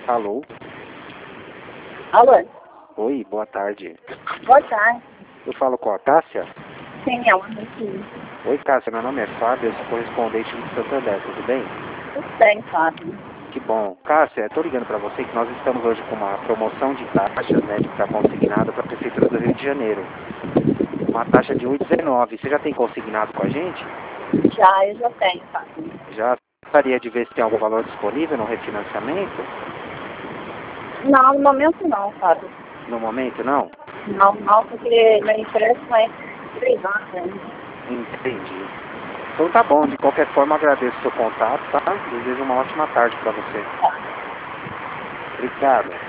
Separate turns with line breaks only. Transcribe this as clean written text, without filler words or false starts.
Alô?
Alô?
Oi, boa tarde.
Boa tarde.
Eu falo com a Cássia?
Sim, é uma aqui.
Oi, Cássia, meu nome é Fábio, eu sou correspondente do Santander, tudo bem?
Tudo bem, Fábio.
Que bom. Cássia, estou ligando para você que nós estamos hoje com uma promoção de taxas, né, de estar consignado para a Prefeitura do Rio de Janeiro. Uma taxa de 1,19. Você já tem consignado com a gente?
Eu já tenho, Fábio.
Já gostaria de ver se tem algum valor disponível no refinanciamento?
Não, no momento não, Fábio.
No momento, não?
Não, porque meu empréstimo é 3 anos ainda.
Entendi. Então tá bom, de qualquer forma agradeço o seu contato, tá? Desejo uma ótima tarde para você. Obrigado.